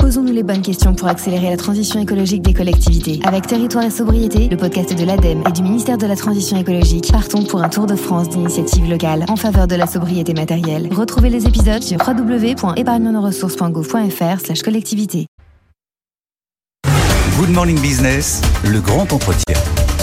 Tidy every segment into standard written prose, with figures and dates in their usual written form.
Posons-nous les bonnes questions pour accélérer la transition écologique des collectivités. Avec Territoire et Sobriété, le podcast de l'ADEME et du ministère de la Transition écologique, partons pour un tour de France d'initiatives locales en faveur de la sobriété matérielle. Retrouvez les épisodes sur www.épargnenosressources.gouv.fr/collectivité. Good Morning Business, le grand entretien.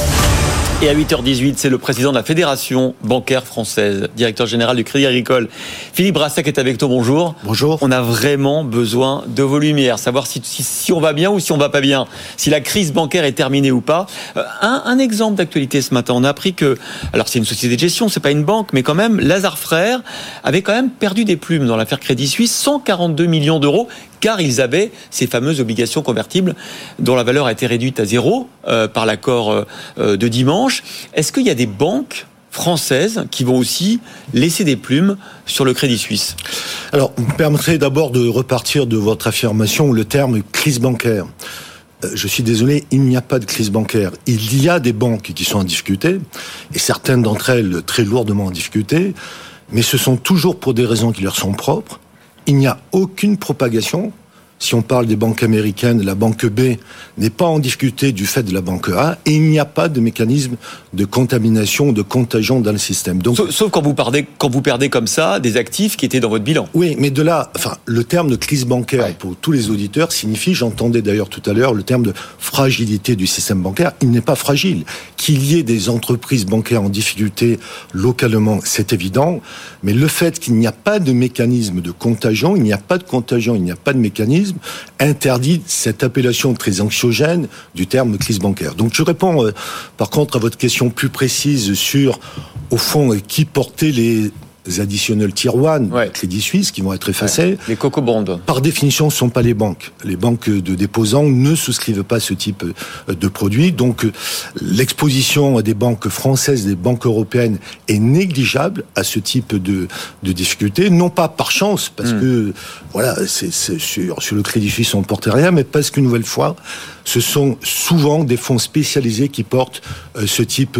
Et à 8h18, c'est le président de la Fédération bancaire française, directeur général du Crédit Agricole. Philippe Brassac est avec nous, bonjour. Bonjour. On a vraiment besoin de vos lumières, savoir si on va bien ou si on va pas bien, si la crise bancaire est terminée ou pas. Un exemple d'actualité ce matin, on a appris que, alors c'est une société de gestion, c'est pas une banque, mais quand même, Lazare Frères avait quand même perdu des plumes dans l'affaire Crédit Suisse, 142 millions d'euros, car ils avaient ces fameuses obligations convertibles dont la valeur a été réduite à zéro par l'accord de dimanche. Est-ce qu'il y a des banques françaises qui vont aussi laisser des plumes sur le Crédit Suisse ? Alors, vous me permettrez d'abord de repartir de votre affirmation, le terme crise bancaire. Je suis désolé, il n'y a pas de crise bancaire. Il y a des banques qui sont en difficulté, et certaines d'entre elles très lourdement en difficulté, mais ce sont toujours pour des raisons qui leur sont propres. Il n'y a aucune propagation. Si on parle des banques américaines, la banque B n'est pas en difficulté du fait de la banque A, et il n'y a pas de mécanisme de contamination, de contagion dans le système. Donc, sauf quand vous perdez comme ça des actifs qui étaient dans votre bilan. Oui, mais de là, le terme de crise bancaire, pour tous les auditeurs, signifie, j'entendais d'ailleurs tout à l'heure, le terme de fragilité du système bancaire. Il n'est pas fragile. Qu'il y ait des entreprises bancaires en difficulté localement, c'est évident, mais le fait qu'il n'y a pas de mécanisme de contagion, il n'y a pas de contagion, il n'y a pas de mécanisme, interdit cette appellation très anxiogène du terme crise bancaire. Donc je réponds par contre à votre question plus précise sur, au fond, qui portait les additionnels tier 1, Crédit Suisse, qui vont être effacés. Les coco-bonds. Par définition, ce ne sont pas les banques. Les banques de déposants ne souscrivent pas ce type de produit. Donc, l'exposition des banques françaises, des banques européennes est négligeable à ce type de difficultés. Non pas par chance, parce que, voilà, c'est sur le Crédit Suisse, on ne portait rien, mais parce qu'une nouvelle fois, ce sont souvent des fonds spécialisés qui portent ce type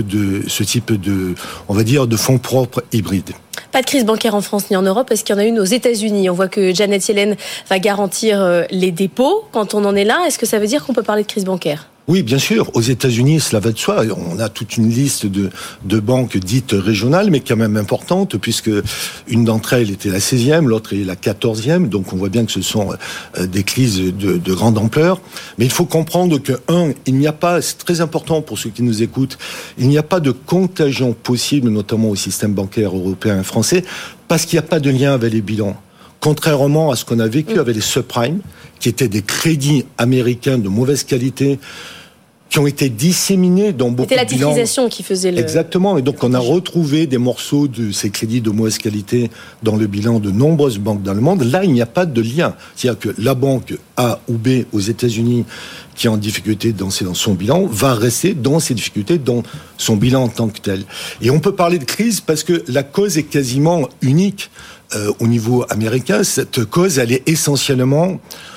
de, on va dire, de fonds propres hybrides. Pas de crise bancaire en France ni en Europe. Est-ce qu'il y en a une aux États-Unis ? On voit que Janet Yellen va garantir les dépôts. Quand on en est là, est-ce que ça veut dire qu'on peut parler de crise bancaire ? Oui, bien sûr. Aux États-Unis, cela va de soi. On a toute une liste de banques dites régionales, mais quand même importantes, puisque une d'entre elles était la 16e, l'autre est la 14e. Donc, on voit bien que ce sont des crises de grande ampleur. Mais il faut comprendre que, il n'y a pas, c'est très important pour ceux qui nous écoutent, il n'y a pas de contagion possible, notamment au système bancaire européen et français, parce qu'il n'y a pas de lien avec les bilans. Contrairement à ce qu'on a vécu avec les subprimes, qui étaient des crédits américains de mauvaise qualité, qui ont été disséminés dans beaucoup de bilans. C'était la titrisation qui faisait le... Exactement, et donc on a retrouvé des morceaux de ces crédits de mauvaise qualité dans le bilan de nombreuses banques dans le monde. Là, il n'y a pas de lien. C'est-à-dire que la banque A ou B aux États-Unis, qui est en difficulté dans son bilan, va rester dans ses difficultés, dans son bilan en tant que tel. Et on peut parler de crise parce que la cause est quasiment unique au niveau américain. Cette cause, elle est essentiellement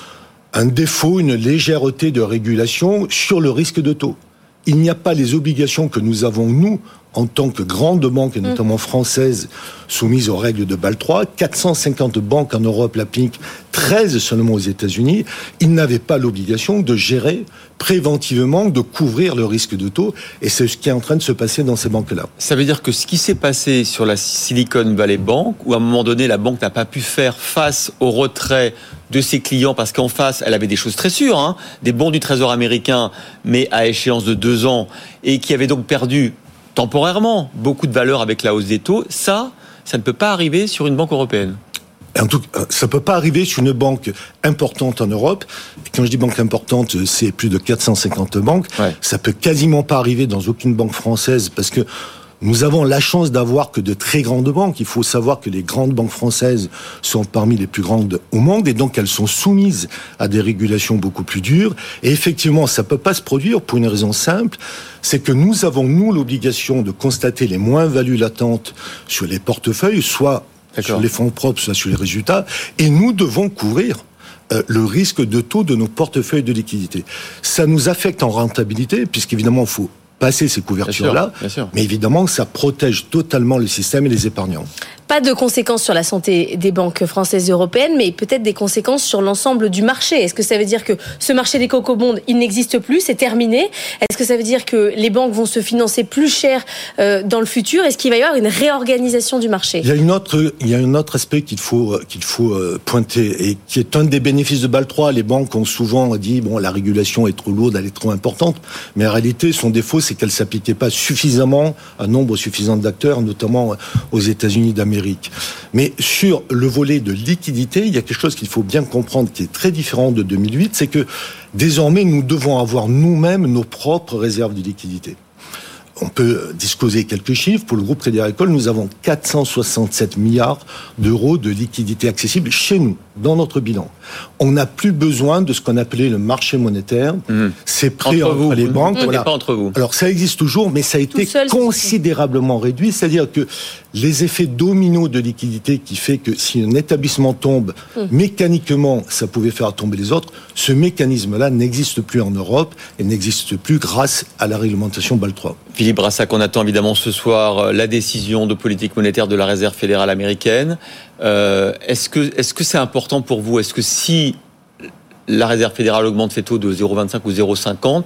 un défaut, une légèreté de régulation sur le risque de taux. Il n'y a pas les obligations que nous avons, nous, en tant que grandes banques, et notamment françaises, soumises aux règles de Bâle III. 450 banques en Europe l'appliquent, 13 seulement aux États-Unis. Ils n'avaient pas l'obligation de gérer préventivement, de couvrir le risque de taux. Et c'est ce qui est en train de se passer dans ces banques-là. Ça veut dire que ce qui s'est passé sur la Silicon Valley Bank, où à un moment donné, la banque n'a pas pu faire face au retrait de ses clients, parce qu'en face, elle avait des choses très sûres, des bons du Trésor américain, mais à échéance de 2 ans, et qui avait donc perdu temporairement beaucoup de valeur avec la hausse des taux, ça ne peut pas arriver sur une banque européenne. En tout cas, ça peut pas arriver sur une banque importante en Europe. Et quand je dis banque importante, c'est plus de 450 banques. Ça peut quasiment pas arriver dans aucune banque française, parce que nous avons la chance d'avoir que de très grandes banques. Il faut savoir que les grandes banques françaises sont parmi les plus grandes au monde, et donc elles sont soumises à des régulations beaucoup plus dures. Et effectivement, ça peut pas se produire pour une raison simple, c'est que nous avons, nous, l'obligation de constater les moins-values latentes sur les portefeuilles, soit sur les fonds propres, soit sur les résultats, et nous devons couvrir le risque de taux de nos portefeuilles de liquidité. Ça nous affecte en rentabilité, puisqu'évidemment, il faut passer ces couvertures-là, mais évidemment, ça protège totalement le système et les épargnants. Pas de conséquences sur la santé des banques françaises et européennes, mais peut-être des conséquences sur l'ensemble du marché. Est-ce que ça veut dire que ce marché des cocobonds, il n'existe plus, c'est terminé? Est-ce que ça veut dire que les banques vont se financer plus cher dans le futur? Est-ce qu'il va y avoir une réorganisation du marché? Il y a un autre aspect qu'il faut pointer et qui est un des bénéfices de Bâle III. Les banques ont souvent dit la régulation est trop lourde, elle est trop importante, mais en réalité son défaut c'est qu'elle s'appliquait pas suffisamment à un nombre suffisant d'acteurs, notamment aux États-Unis d'Amérique. Mais sur le volet de liquidité, il y a quelque chose qu'il faut bien comprendre qui est très différent de 2008, c'est que désormais nous devons avoir nous-mêmes nos propres réserves de liquidité. On peut disposer quelques chiffres. Pour le groupe Crédit Agricole, nous avons 467 milliards d'euros de liquidités accessibles chez nous, dans notre bilan. On n'a plus besoin de ce qu'on appelait le marché monétaire. C'est prêt entre les banques. Voilà. Pas entre vous. Alors ça existe toujours, mais ça a été considérablement réduit. C'est-à-dire que les effets dominos de liquidité qui fait que si un établissement tombe, mécaniquement, ça pouvait faire tomber les autres. Ce mécanisme-là n'existe plus en Europe et n'existe plus grâce à la réglementation Bâle III. Philippe Brassac, on attend évidemment ce soir la décision de politique monétaire de la Réserve fédérale américaine. Est-ce que c'est important pour vous? Est-ce que si la Réserve fédérale augmente ses taux de 0,25 ou 0,50,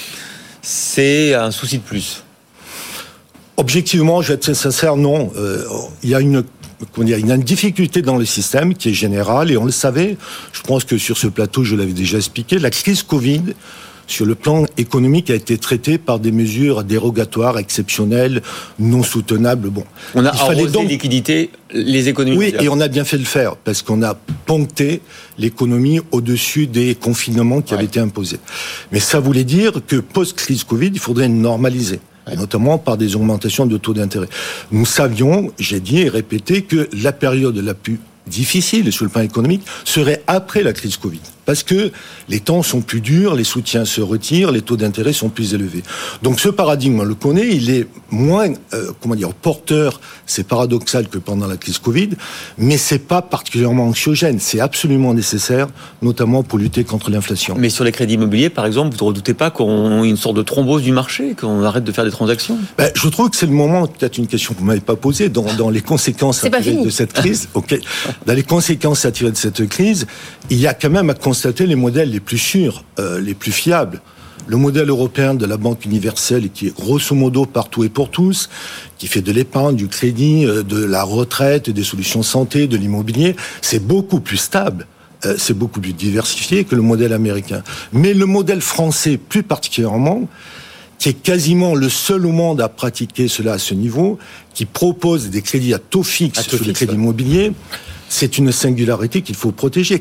c'est un souci de plus? Objectivement, je vais être sincère, non. Il y a une difficulté dans le système qui est générale et on le savait. Je pense que sur ce plateau, je l'avais déjà expliqué. La crise Covid, sur le plan économique, a été traitée par des mesures dérogatoires, exceptionnelles, non soutenables. Bon, on a arrosé liquidité, les économies. Oui, et on a bien fait de le faire, parce qu'on a poncté l'économie au-dessus des confinements qui avaient été imposés. Mais ça voulait dire que post-crise Covid, il faudrait normaliser. Notamment par des augmentations de taux d'intérêt. Nous savions, j'ai dit et répété, que la période la plus difficile sur le plan économique serait après la crise Covid. Parce que les temps sont plus durs, les soutiens se retirent, les taux d'intérêt sont plus élevés. Donc ce paradigme, on le connaît, il est moins, porteur, c'est paradoxal que pendant la crise Covid, mais c'est pas particulièrement anxiogène, c'est absolument nécessaire, notamment pour lutter contre l'inflation. Mais sur les crédits immobiliers, par exemple, vous ne redoutez pas qu'on ait une sorte de thrombose du marché, qu'on arrête de faire des transactions? Je trouve que c'est le moment, peut-être une question que vous m'avez pas posée, dans les conséquences à tirer de cette crise. Dans les conséquences à tirer de cette crise, il y a quand même à constater les modèles les plus sûrs, les plus fiables. Le modèle européen de la Banque universelle qui est grosso modo partout et pour tous, qui fait de l'épargne, du crédit, de la retraite, des solutions santé, de l'immobilier, c'est beaucoup plus stable. C'est beaucoup plus diversifié que le modèle américain. Mais le modèle français, plus particulièrement, qui est quasiment le seul au monde à pratiquer cela à ce niveau, qui propose des crédits à taux fixe sur les crédits immobiliers, c'est une singularité qu'il faut protéger.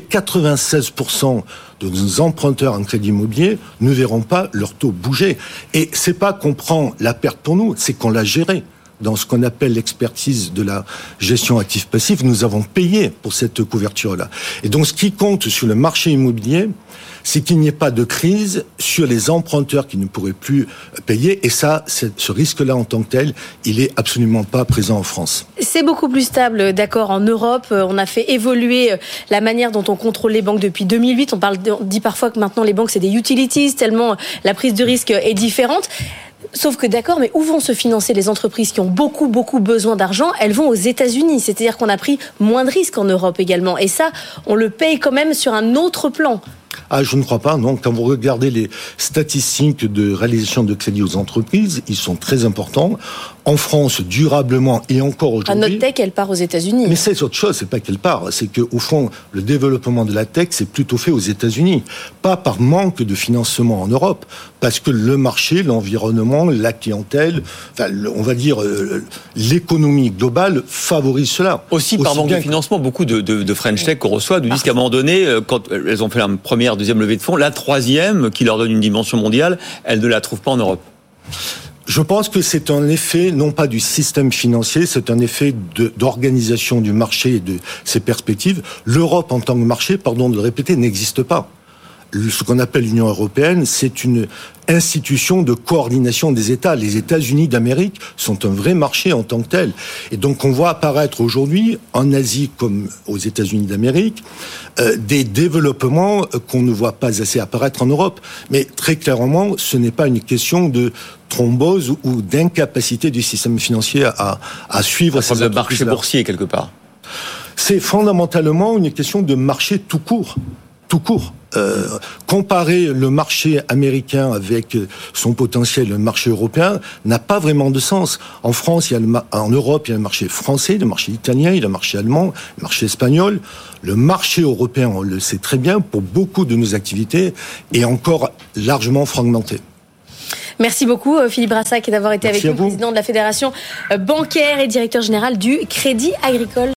96% de nos emprunteurs en crédit immobilier ne verront pas leur taux bouger. Et c'est pas qu'on prend la perte pour nous, c'est qu'on l'a gérée. Dans ce qu'on appelle l'expertise de la gestion actif-passif, nous avons payé pour cette couverture-là. Et donc, ce qui compte sur le marché immobilier, c'est qu'il n'y ait pas de crise sur les emprunteurs qui ne pourraient plus payer. Et ça, ce risque-là en tant que tel, il est absolument pas présent en France. C'est beaucoup plus stable, d'accord, en Europe. On a fait évoluer la manière dont on contrôle les banques depuis 2008. On dit parfois que maintenant les banques, c'est des utilities, tellement la prise de risque est différente. Sauf que d'accord, mais où vont se financer les entreprises qui ont beaucoup besoin d'argent? Elles vont aux États-Unis. C'est-à-dire qu'on a pris moins de risques en Europe également. Et ça, on le paye quand même sur un autre plan. Je ne crois pas, non. Quand vous regardez les statistiques de réalisation de crédit aux entreprises, ils sont très importants. En France, durablement, et encore aujourd'hui... Notre tech, elle part aux États-Unis. Mais c'est autre chose, c'est pas qu'elle part. C'est qu'au fond, le développement de la tech, c'est plutôt fait aux États-Unis. Pas par manque de financement en Europe, parce que le marché, l'environnement, la clientèle, on va dire, l'économie globale favorise cela. Aussi par manque de financement, beaucoup de French Tech qu'on reçoit nous disent qu'à un moment donné, quand elles ont fait la première, deuxième levée de fonds, la troisième, qui leur donne une dimension mondiale, elles ne la trouvent pas en Europe. Je pense que c'est un effet, non pas du système financier, c'est un effet d'organisation du marché et de ses perspectives. L'Europe en tant que marché, pardon de le répéter, n'existe pas. ce qu'on appelle l'Union européenne, c'est une institution de coordination des États. Les États-Unis d'Amérique sont un vrai marché en tant que tel. Et donc on voit apparaître aujourd'hui, en Asie comme aux États-Unis d'Amérique, des développements qu'on ne voit pas assez apparaître en Europe. Mais très clairement, ce n'est pas une question de thrombose ou d'incapacité du système financier à suivre ces entreprises-là. De marché boursier, quelque part. C'est fondamentalement une question de marché tout court. Tout court. Comparer le marché américain avec son potentiel, le marché européen, n'a pas vraiment de sens. En France, en Europe, il y a le marché français, le marché italien, il y a le marché allemand, le marché espagnol. Le marché européen, on le sait très bien, pour beaucoup de nos activités, est encore largement fragmenté. Merci beaucoup Philippe Brassac d'avoir été avec nous, président de la Fédération bancaire et directeur général du Crédit Agricole.